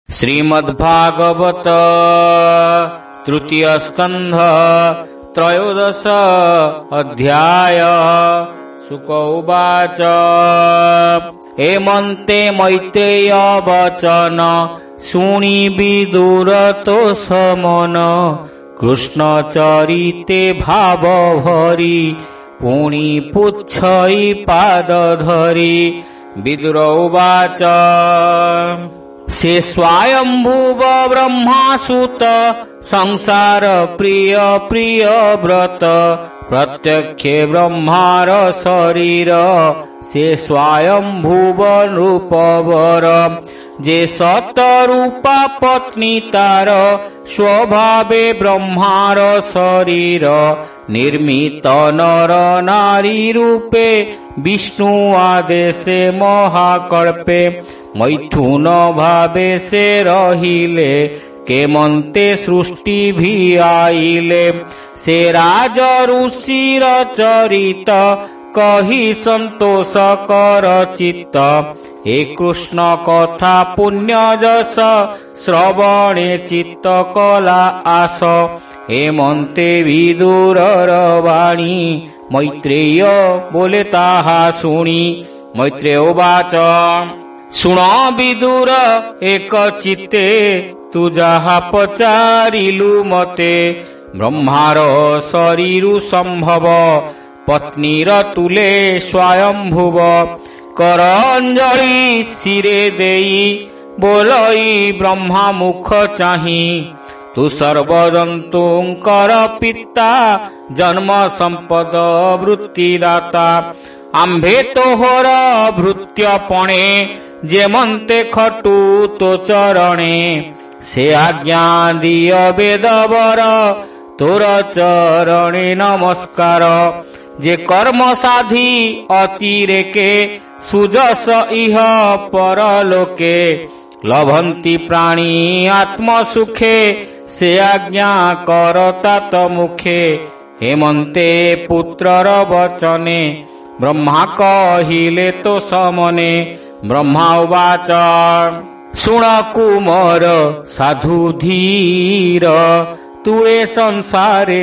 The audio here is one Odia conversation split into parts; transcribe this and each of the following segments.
श्रीमद्भागवत तृतीय स्कंध त्रयोदश अध्याय। शुक उवाच एमन्ते मैत्रेय वचन शुणि विदुर तोषमन कृष्ण चरिते भाव भरी पुनि पुच्छई पाद धरी। विदुर उवाच से स्वयंभुव ब्रह्मासुत संसार प्रिय प्रिय व्रत प्रत्यक्षे ब्रह्मार शरीर से स्वयंभुव रूपवर जे सतरूपा पत्नी तार स्वभावे ब्रह्मार शरीर निर्मित नर नारी रूपे विष्णु आदेशे महाकल्पे मैथुन भावे से रहिले केमन्ते सृष्टि भी आइले से राज ऋषिर चरित कही संतोष कर चित्त हे कृष्ण कथा पुण्य जस श्रवणे चित्त कला आस हेमन्ते विदुरर वाणी मैत्रेय बोले ताहा शुणी। मैत्रेय उवाच शुण विदुर एक चित्ते तु जाहा पचारिलु मते ब्रह्मार शरीरु संभव पत्नीर तुले स्वयंभुव कर अंजलि शिरे देई बोलई ब्रह्मा मुख चाही तु सर्वजंतुंकर पिता जन्म संपद वृत्तिदाता आंभे तोहर भृत्यपणे जेमन्ते खटु तो चरणे से आज्ञा दिय वेदवर तोर चरणे नमस्कार जे कर्म साधी अतिरेके सुजस इह परलोके लभन्ति प्राणी आत्मसुखे से आज्ञा करता त मुखे हेमन्ते पुत्रर वचने ब्रह्मा कहिले तो समने। ब्रह्मा उवाच शुण कुमार साधु धीर तुए संसारे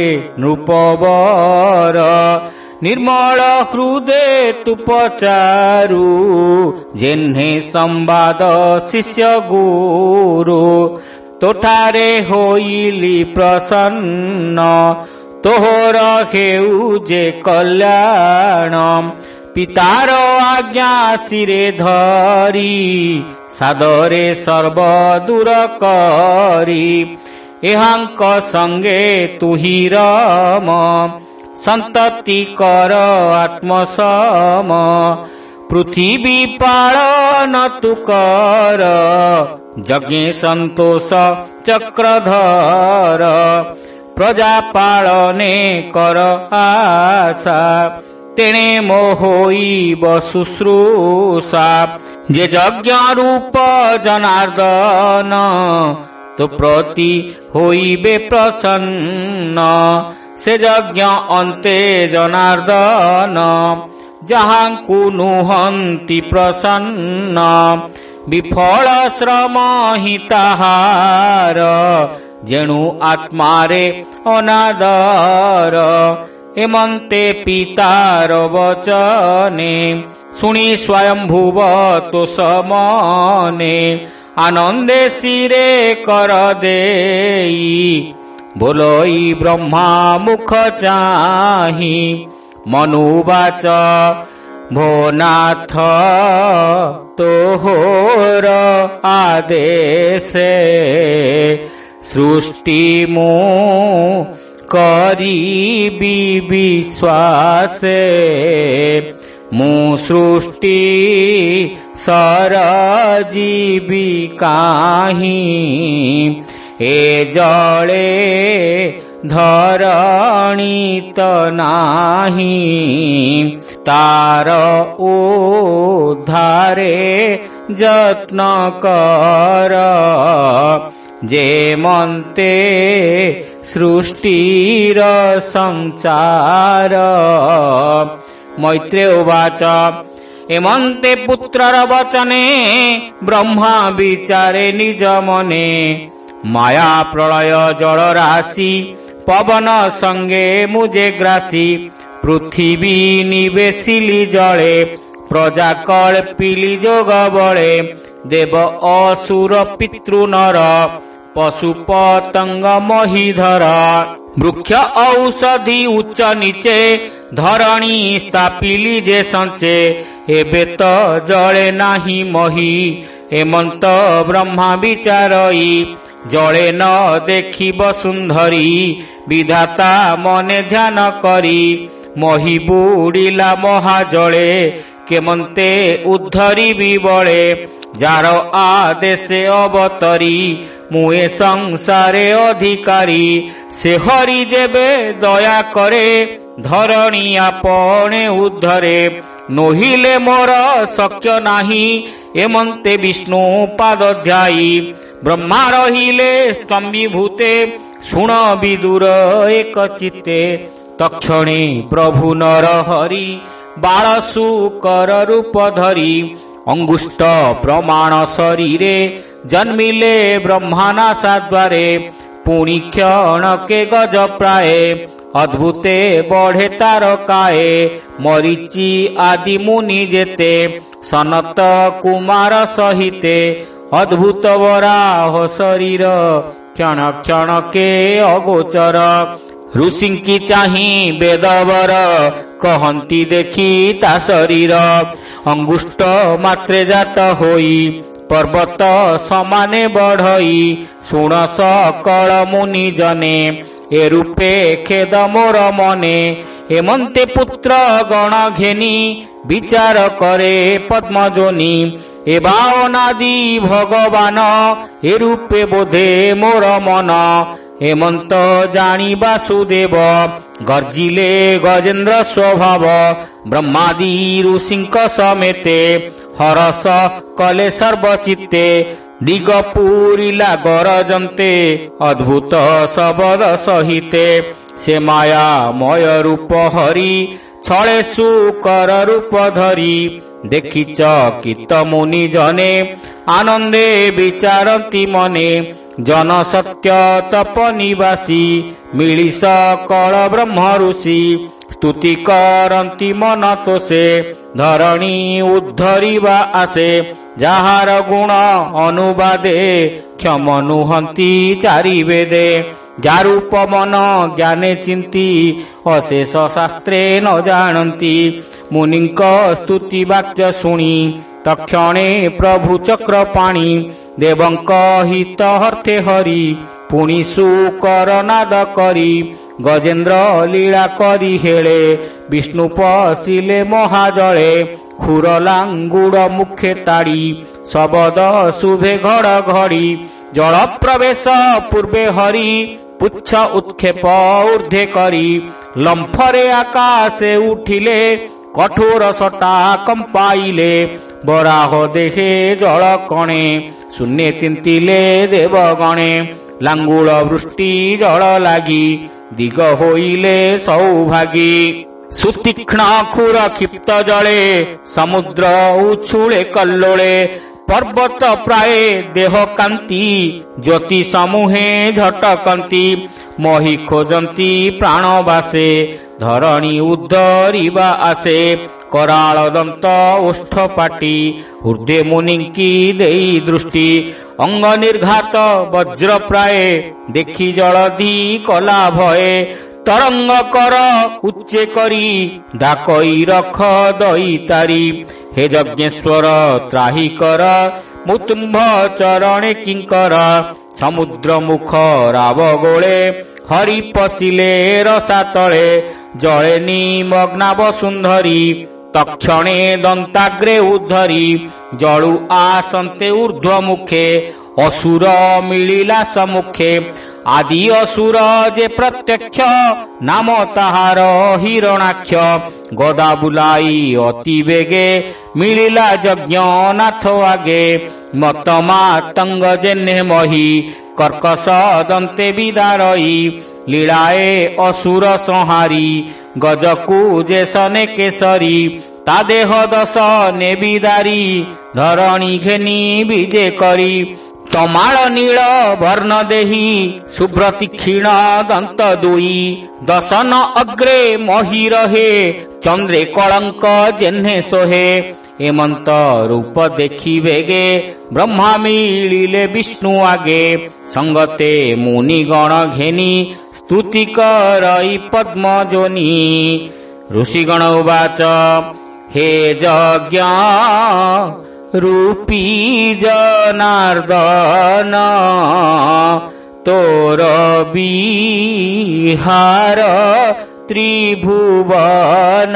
नृपवर निर्मल हृदय तु पचारु जेन्हे संवाद शिष्य गुरु तोठारे होइली प्रसन्न तोहर हेउ जे कल्याण पितार आज्ञा शिरे धरी सादरे सर्व दूर करी एहांक संगे तुहि रम संतति कर आत्मसम पृथ्वी पालन तु कर यज्ञे संतोष चक्रधर प्रजा पालने कर आशा तेणे मोहोइब शुश्रूषा जे यज्ञ रूप जनार्दन तो प्रति होइबे प्रसन्न से यज्ञ अन्ते जनार्दन जहांकु नुहन्ति प्रसन्न विफल श्रम हि ताहार जेणु आत्मारे अनादर हेमन्ते पितार वचने शुणी स्वयंभुव तो समने आनंदे शिरे कर देई बोलई ब्रह्मा मुख चाही मनुवाच भो नाथ तोहर आदेशे सृष्टि मु करीबी विश्वासे मु सृष्टि सरजीवी काहि ए जले धरणी त नाही तार उद्धारे यत्न कर जेमन्ते सृष्टिर संचार। मैत्रेय उवाच ଏମନ୍ତେ ପୁତ୍ରର ବଚନେ ବ୍ରହ୍ମା ବିଚାରେ ନିଜ ମନେ। ମାୟା ପ୍ରଳୟ ଜଳ ରାଶି ପବନ ସଙ୍ଗେ ମୁଜେ ଗ୍ରାସୀ। ପୃଥିବୀ ନିବେଶିଲି ଜଳେ ପ୍ରଜା କଳ୍ପିଲି ଯୋଗ ବଳେ। ଦେବ ଅସୁର ପିତୃ ନର ପଶୁ ପତଙ୍ଗ ମହିଧର। ବୃକ୍ଷ ଔଷଧି ଉଚ୍ଚ ନିଚେ ଧରଣୀ ସ୍ଥାପିଲି ଯେ ସଞ୍ଚେ। ଏବେ ତ ଜଳେ ନାହିଁ ମହି ଏମନ୍ତ ବ୍ରହ୍ମା ବିଚାରଇ। ଜଳେ ନ ଦେଖିବ ସୁନ୍ଦରୀ ବିଧାତା ମନେ ଧ୍ୟାନ କରି। ମହି ବୁଡ଼ିଲା ମହାଜଳେ କେମନ୍ତେ ଉଦ୍ଧରିବି ବଳେ। ଯାର ଆଦେଶେ ଅବତରି ମୁଁ ଏ ସଂସାରେ ଅଧିକାରୀ। ସେ ହରି ଯେବେ ଦୟା କରେ ଧରଣୀ ଆପणे ଉଦ୍ଧରେ। ନୋହିଲେ ମୋର ଶକ୍ୟ ନାହିଁ ଏମନ୍ତେ ବିଷ୍ଣୁ ପାଦ ଧ୍ୟାଇ। ବ୍ରହ୍ମା ରହିଲେ ସ୍ତମ୍ଭୀଭୂତେ ଶୁଣ ବିଦୁର ଏକ ଚିତ୍ତେ। ତକ୍ଷଣେ ପ୍ରଭୁ ନର ହରି ବାଳଶୂକର ରୂପ ଧରି। ଅଙ୍ଗୁଷ୍ଠ ପ୍ରମାଣ ଶରୀରେ ଜନ୍ମିଲେ ବ୍ରହ୍ମା ନାସାଦ୍ୱାରେ। ପୁଣି କ୍ଷଣକେ ଗଜ ପ୍ରାଏ ଅଦ୍ଭୁତେ ବଢେ ତାର କାଏ। ମରିଚି ଆଦି ମୁନି ଯେତେ ସନତ କୁମାର ସହିତେ। ଅଦ୍ଭୁତ ବରାହ ଶରୀର କ୍ଷଣ କ୍ଷଣକେ ଅଗୋଚର। ଋଷିଙ୍କି ଚାହିଁ ବେଦବର କହନ୍ତି ଦେଖି ତା ଶରୀର। ଅଙ୍ଗୁଷ୍ଠ ମାତ୍ରେ ଜାତ ହୋଇ ପର୍ବତ ସମାନେ ବଢଇ। ଶୁଣ ସକଳ ମୁନି ଜନେ ଏ ରୂପେ ଖେଦ ମୋର ମନେ। ଏମନ୍ତେ ପୁତ୍ର ଗଣ ଘେନି ବିଚାର କରେ ପଦ୍ମଜୋନି। ଏ ବାଓନାଦି ଭଗବାନ ଏ ରୂପେ ବୋଧେ ମୋର ମନ। ହେମନ୍ତ ଜାଣି ବାସୁଦେବ ଗର୍ଜିଲେ ଗଜେନ୍ଦ୍ର ସ୍ୱଭାବ। ବ୍ରହ୍ମାଦି ଋଷିଙ୍କ ସಮೇତେ ହରସ କଲେ ସର୍ବଚିତ୍ତେ। ଦିଗ ପୁରିଲା ଗରଜନ୍ତେ ଅଦ୍ଭୁତ ଶବଦ ସହିତେ। ସେ ମାୟାମୟ ରୂପ ହରି ଛଳେ ଶୂକର ରୂପ ଧରି। ଦେଖିଛ କିତ ମୁନି ଜନେ ଆନନ୍ଦେ ବିଚାରନ୍ତି ମନେ। ଜନ ସତ୍ୟ ତପ ନିବାସୀ ମିଳି ସକଳ ବ୍ରହ୍ମ ଋଷି। ସ୍ତୁତି କରନ୍ତି ମନ ତୋଷେ ଧରଣୀ ଉଦ୍ଧରିବା ଆସେ। ଯାହାର ଗୁଣ ଅନୁବାଦେ କ୍ଷମ ନୁହନ୍ତି ଚାରି ବେଦେ। ଯାରୂପ ମନ ଜ୍ଞାନେ ଚିନ୍ତି ଅଶେଷ ଶାସ୍ତ୍ରେ ନ ଜାଣନ୍ତି। ମୁନିଙ୍କ ସ୍ତୁତି ବାକ୍ୟ ଶୁଣି ତକ୍ଷଣେ ପ୍ରଭୁ ଚକ୍ର ପାଣି। ଦେବଙ୍କ ହିତ ହର୍ଥେ ହରି ପୁଣି ଶୂକର ନାଦ କରି। ଗଜେନ୍ଦ୍ର ଲୀଳା କରି ହେଳେ ବିଷ୍ଣୁ ପଶିଲେ ମହାଜଳେ। ଖୁର ଲାଙ୍ଗୁଡ଼ ମୁଖେ ତାଡ଼ି ଶବଦ ଶୁଭେ ଘଡ଼ ଘଡ଼ି। ଜଳ ପ୍ରବେଶ ପୂର୍ବେ ହରି ପୁଚ୍ଛ ଉତ୍କ୍ଷେପ ଊର୍ଦ୍ଧ୍ୱେ କରି। ଲମ୍ଫରେ ଆକାଶେ ଉଠିଲେ କଠୋର ସଟା କମ୍ପାଇଲେ। ବରାହ ଦେହେ ଜଳ କଣେ ଶୂନ୍ୟ ତିନ୍ତିଲେ ଦେବଗଣେ। ଲାଙ୍ଗୁଳ ବୃଷ୍ଟି ଜଳ ଲାଗି ଦିଗ ହୋଇଲେ ସୌଭାଗୀ। ସୁତୀକ୍ଷ୍ଣ ଖୁର କ୍ଷିପ୍ତ ଜଳେ ସମୁଦ୍ର ଉଛୁଳେ କଲ୍ଲୋଳେ। ପର୍ବତ ପ୍ରାୟ ଦେହ କାନ୍ତି ଜ୍ୟୋତି ସମୂହେ ଝଟକନ୍ତି। ମହି ଖୋଜନ୍ତି ପ୍ରାଣ ବାସେ ଧରଣୀ ଉଦ୍ଧରିବା ଆସେ। କରାଳ ଦନ୍ତ ଓଷ୍ଠ ପାଟି ହୃଦୟ ମୁନିଙ୍କି ଦେଇ ଦୃଷ୍ଟି। ଅଙ୍ଗ ନିର୍ଘାତ ବଜ୍ର ପ୍ରାୟ ଦେଖି ଜଳଧି କଲା ଭଏ। ତରଙ୍ଗ କର ଉଚ୍ଚେ କରି ଡାକଇ ରଖ ଦଇ ତାରି। ହେ ଯଜ୍ଞେଶ୍ୱର ତ୍ରାହି କର ମୁତୁମ୍ଭ ଚରଣେ କିଙ୍କର। ସମୁଦ୍ର ମୁଖ ରାବ ଗୋଳେ ହରି ପଶିଲେ ରସା ତଳେ। ଜଳେ ନିମଗ୍ନାବ ସୁନ୍ଦରୀ ତକ୍ଷଣେ ଦନ୍ତାଗ୍ରେ ଉଦ୍ଧରି। ଜଳୁ ଆସନ୍ତେ ଊର୍ଧ୍ୱ ମୁଖେ ଅସୁର ମିଳିଲା ସମ୍ମୁଖେ। ଆଦି ଅସୁର ଯେ ପ୍ରତ୍ୟକ୍ଷ ନାମ ତାହାର ହିରଣାକ୍ଷ। ଗଦା ବୁଲାଇ ଅତି ବେଗେ ମିଳିଲା ଯଜ୍ଞ ନାଥ ଆଗେ। ମତ ମାତଙ୍ଗ ଜେହ୍ନେ ମହି କର୍କଶ ଦନ୍ତେ ବିଦାରଇ। ଲୀଳାଏ ଅସୁର ସଂହାରି ଗଜକୁ ଯେ ସନେ କେଶରୀ। ତା ଦେହ ଦଶ ନେବିଦାରୀ ଧରଣୀ ଘେନି ବିଜେ କରି ତମାଳ ନୀଳ ବର୍ଣ୍ଣ ଦେହି ଶୁଭ୍ର ତୀକ୍ଷୀଣ ଦନ୍ତ ଦୁଇ ଦଶନ ଅଗ୍ରେ ମହି ରହେ ଚନ୍ଦ୍ରେ କଳଙ୍କ ଜେହ୍ନେ ସୋହେ ଏମନ୍ତ ରୂପ ଦେଖି ବେଗେ ବ୍ରହ୍ମା ମିଳିଲେ ବିଷ୍ଣୁ ଆଗେ ସଙ୍ଗତେ ମୁନି ଗଣ ଘେନି ସ୍ତୁତି କରଇ ପଦ୍ମ ଯୋନି ଋଷିଗଣ ଉବାଚ ହେ ଯଜ୍ଞ ରୂପୀ ଜନାର୍ଦ୍ଦନ ତୋର ବିହାର ତ୍ରିଭୁବନ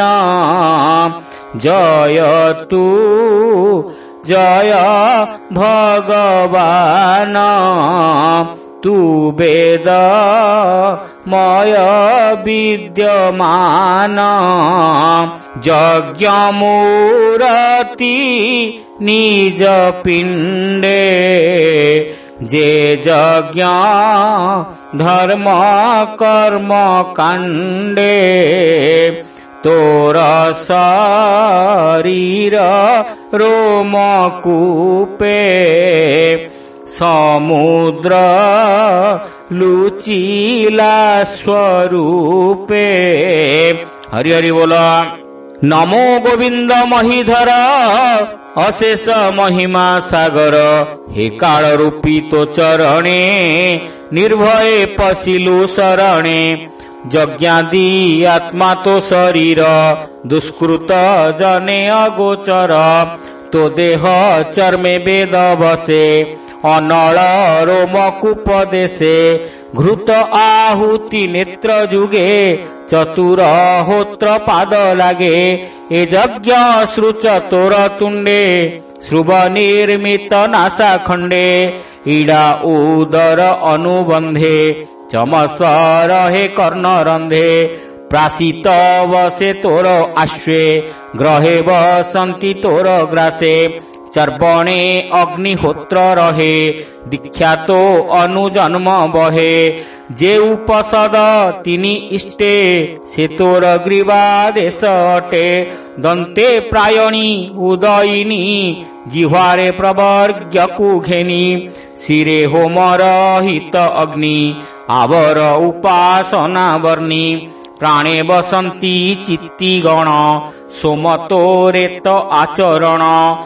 ଜୟ ତୁ ଜୟ ଭଗବାନ ତୁ ବେଦ ମୟ ବିଦ୍ୟମାନ ଯଜ୍ଞ ମୂରତି ନିଜ ପିଣ୍ଡେ ଯେ ଯଜ୍ଞ ଧର୍ମ କର୍ମ କାଣ୍ଡେ ତୋର ଶରୀର ରୋମ କୂପେ ସମୁଦ୍ର ଲୁଚିଲା ସ୍ୱରୂପେ ହରି ହରି ବୋଲ ନମୋ ଗୋବିନ୍ଦ ମହିଧର ଅଶେଷ ମହିମା ସାଗର ହେ କାଳ ରୂପୀ ତୋ ଚରଣେ ନିର୍ଭୟେ ପଶିଲୁ ଶରଣେ ଯଜ୍ଞାଦି ଆତ୍ମା ତୋ ଶରୀର ଦୁଷ୍କୃତ ଜନେ ଅଗୋଚର ତୋ ଦେହ ଚର୍ମେ ବେଦ ବସେ ଅନଳ ରୋମ କୂପ ଦେଶେ ଘୃତ ଆହୁତି ନେତ୍ର ଯୁଗେ ଚତୁର ହୋତ୍ର ପାଦ ଲାଗେ ଏ ଯଜ୍ଞ ସୃଚ ତୋର ତୁଣ୍ଡେ ଶ୍ରୁବ ନିର୍ମିତ ନାସା ଖଣ୍ଡେ ଇଡା ଉଦର ଅନୁବନ୍ଧେ ଚମସ ରହେ କର୍ଣ୍ଣ ରନ୍ଧେ ପ୍ରାସିତ ବସେ ତୋର ଆଶ୍ବେ ଗ୍ରହେ ବସନ୍ତି ତୋର ଗ୍ରାସେ ଚର୍ବଣେ ଅଗ୍ନିହୋତ୍ର ରହେ ଦୀକ୍ଷାତ ଅନୁଜନ୍ମ ବହେ ଯେ ଉପସଦ ତିନି ଇଷ୍ଟେ ସେ ତୋର ଗ୍ରୀବା ଦେଶ ଅଟେ ଦନ୍ତେ ପ୍ରାୟଣୀ ଉଦୟିନୀ ଜିହ୍ୱାରେ ପ୍ରବର୍ଗ୍ୟକୁ ଘେନି ଶିରେ ହୋମର ହିତ ଅଗ୍ନି ଆବର ଉପାସନା ବର୍ଣ୍ଣି ପ୍ରାଣେ ବସନ୍ତି ଚିତ୍ତି ଗଣ ସୋମ ତୋରେ ତ ଆଚରଣ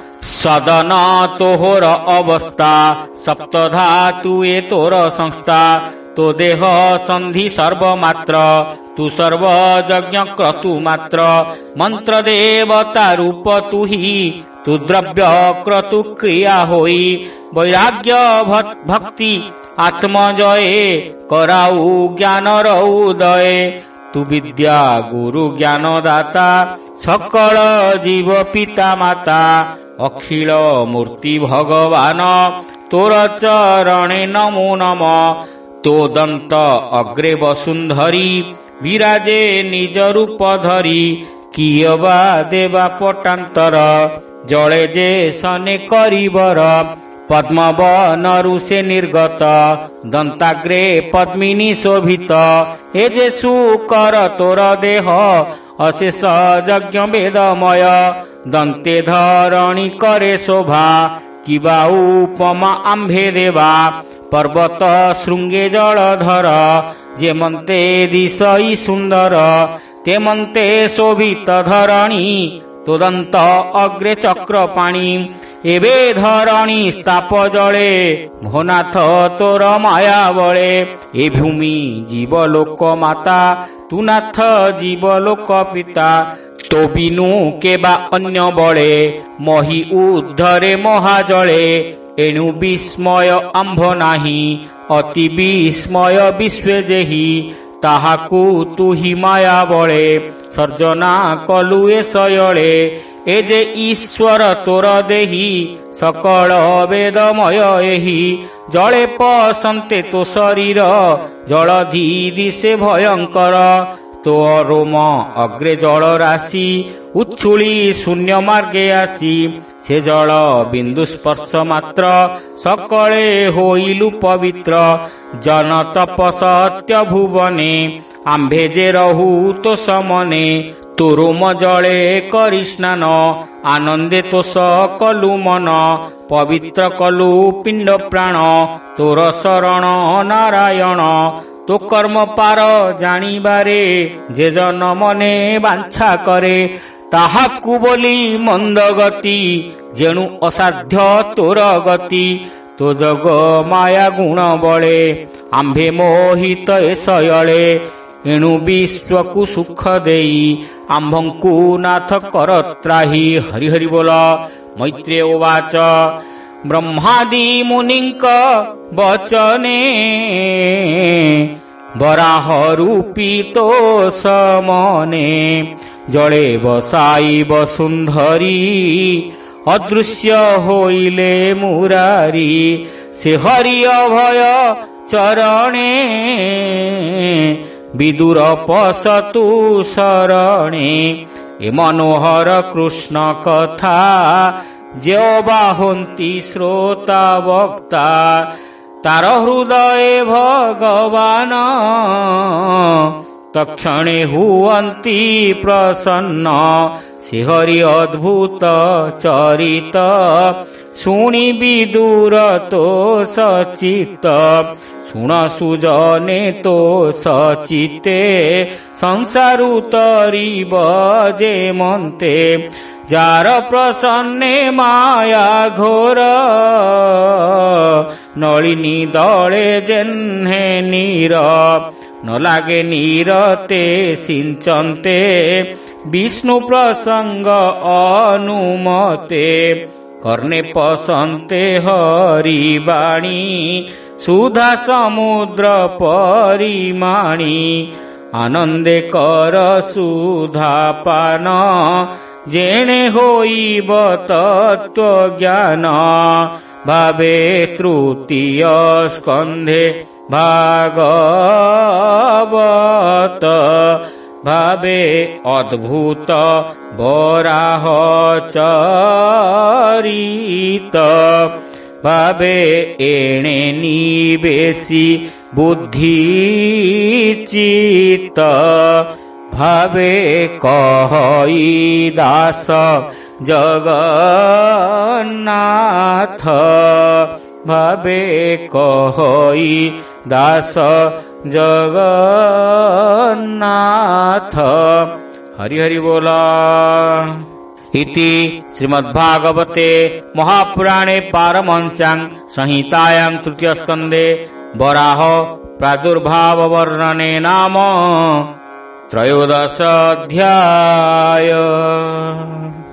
ସଦନ ତୋହର ଅବସ୍ଥା ସପ୍ତ ଧାତୁ ଏ ତୋର ସଂସ୍ଥା ତୋ ଦେହ ସନ୍ଧି ସର୍ବମାତ୍ର ତୁ ସର୍ବ ଯଜ୍ଞ କ୍ରତୁ ମାତ୍ର ମନ୍ତ୍ର ଦେବତା ରୂପ ତୁହି ତୁ ଦ୍ରବ୍ୟ କ୍ରତୁ କ୍ରିୟା ହୋଇ ବୈରାଗ୍ୟ ଭକ୍ତି ଆତ୍ମଜଏ କରାଉ ଜ୍ଞାନର ଉଦଏ ତୁ ବିଦ୍ୟା ଗୁରୁ ଜ୍ଞାନ ଦାତା ସକଳ ଜୀବ ପିତା ମାତା ଅଖିଳ ମୂର୍ତ୍ତି ଭଗବାନ ତୋର ଚରଣେ ନମୋ ନମ ତୋ ଦନ୍ତ ଅଗ୍ରେ ବସୁନ୍ଧରୀ ବିରାଜେ ନିଜ ରୂପ ଧରି କିଏ ବା ଦେବା ପଟାନ୍ତର ଜଳେ ଯେ ସନେ କରିବର ପଦ୍ମବନରୁ ସେ ନିର୍ଗତ ଦନ୍ତାଗ୍ରେ ପଦ୍ମିନୀ ଶୋଭିତ ଏ ଯେ ସୁକର ତୋର ଦେହ ଅଶେଷ ଯଜ୍ଞ ବେଦମୟ ଦନ୍ତେ ଧରଣୀ କରେ ଶୋଭା କିବା ଉପମା ଆମ୍ଭେ ଦେବା ପର୍ବତ ଶୃଙ୍ଗେ ଜଳଧର ଯେମନ୍ତେ ଦିଶଇ ସୁନ୍ଦର ତେମନ୍ତେ ଶୋଭିତ ଧରଣୀ ତୋଦନ୍ତ ଅଗ୍ରେ ଚକ୍ର ପାଣି ଏବେ ଧରଣୀ ସ୍ତାପ ଜଳେ ଭୋନାଥ ତୋର ମାୟା ବଳେ ଏ ଭୂମି ଜୀବ ଲୋକ ମାତା ତୁ ନାଥ ଜୀବ ଲୋକ ପିତା ତୋ ବିନୁ କେବା ଅନ୍ୟ ବଳେ ମହି ଉର୍ଦ୍ଧରେ ମହାଜଳେ ଏଣୁ ବିସ୍ମୟ ଆମ୍ଭ ନାହିଁ ଅତି ବିସ୍ମୟ ବିଶ୍ୱେ ଯେହି ତାହାକୁ ତୁହି ମାୟା ବଳେ ସର୍ଜନା କଲୁ ଏ ଶୟଳେ ଏ ଯେ ଈଶ୍ୱର ତୋର ଦେହି ସକଳ ବେଦମୟ ଏହି ଜଳେ ପସନ୍ତେ ତୋ ଶରୀର ଜଳଧି ଦିଶେ ଭୟଙ୍କର ତୋ ରୋମ ଅଗ୍ରେ ଜଳ ରାଶି ଉଛୁଳି ଶୂନ୍ୟ ମାର୍ଗେ ଆସି ସେ ଜଳ ବିନ୍ଦୁ ସ୍ପର୍ଶ ମାତ୍ର ସକଳେ ହୋଇଲୁ ପବିତ୍ର ଜନ ତପ ସତ୍ୟ ଭୁବନେ ଆମ୍ଭେ ଯେ ରହୁ ତୋ ସମନେ ତୋରୁମ ଜଳେ କରି ସ୍ନାନ ଆନନ୍ଦେ ତୋଷ କଲୁ ମନ ପବିତ୍ର କଲୁ ପିଣ୍ଡ ପ୍ରାଣ ତୋର ଶରଣ ନାରାୟଣ ତୋ କର୍ମ ପାର ଜାଣିବାରେ ଯେ ଜନ ମନେ ବାଞ୍ଛା କରେ ତାହାକୁ ବୋଲି ମନ୍ଦ ଗତି ଯେଣୁ ଅସାଧ୍ୟ ତୋର ଗତି ତୋ ଜଗ ମାୟା ଗୁଣ ବଳେ ଆମ୍ଭେ ମୋହିତ ଏ ଶୟଳେ ଏଣୁ ବିଶ୍ୱକୁ ସୁଖ ଦେଇ ଆମ୍ଭଙ୍କୁ ନାଥ କର ତ୍ରାହି। ହରି ହରି ବୋଲ। ମୈତ୍ରେୟ ଉବାଚ ବ୍ରହ୍ମାଦି ମୁନିଙ୍କ ବଚନେ ବରାହ ରୂପୀ ତୋ ସମନେ ଜଳେ ବସାଇବ ସୁନ୍ଦରୀ ଅଦୃଶ୍ୟ ହୋଇଲେ ମୁରାରୀ ସେ ହରି ଅଭୟ ଚରଣେ ବିଦୁର ପଶତୁ ଶରଣେ ଏ ମନୋହର କୃଷ୍ଣ କଥା ଯେ ବାହନ୍ତି ଶ୍ରୋତା ବକ୍ତା ତାର ହୃଦୟ ଭଗବାନ ତକ୍ଷଣେ ହୁଅନ୍ତି ପ୍ରସନ୍ନ ସେ ହରି ଅଦ୍ଭୁତ ଚରିତ ଶୁଣି ବିଦୁର ତୋ ସଚିତ ଶୁଣ ସୁଜନେ ତୋ ସଚିତେ ସଂସାରୁ ତରିବ ଯେ ମନ୍ତେ ଯାର ପ୍ରସନ୍ନେ ମାୟା ଘୋର ନଳିନୀ ଦଳେ ଯେହ୍ନେ ନୀର ନ ଲାଗେ ନୀରତେ ସିଞ୍ଚନ୍ତେ ବିଷ୍ଣୁ ପ୍ରସଙ୍ଗ ଅନୁମତେ କର୍ଣ୍ଣେ ପସନ୍ତେ ହରିବାଣୀ ସୁଧା ସମୁଦ୍ର ପରିମାଣୀ ଆନନ୍ଦେ କର ସୁଧା ପାନ ଯେଣେ ହୋଇବ ତତ୍ତ୍ୱ ଜ୍ଞାନ ଭାବେ ତୃତୀୟ ସ୍କନ୍ଧେ ଭାଗବତ ଭାବେ ଅଦ୍ଭୁତ ବରାହ ଚରିତ ଭାବେ ଏଣେ ନିବେଶୀ ବୁଦ୍ଧି ଚିତ ଭାବେ କହଇ ଦାସ ଜଗନ୍ନାଥ ଭାବେ କହଇ ଦାସ ଜଗନ୍ନାଥ। ହରି ହରି ବୋଲ। ଇତି ଶ୍ରୀମଦ୍ଭାଗବତେ ମହାପୁରାଣେ ପାରମହଂସ୍ୟାଂ ସଂହିତାୟାଂ ତୃତୀୟ ସ୍କନ୍ଧେ ବରାହ ପ୍ରାଦୁର୍ଭାବ ବର୍ଣ୍ଣନେ ନାମ ତ୍ରୟୋଦଶ ଅଧ୍ୟାୟ।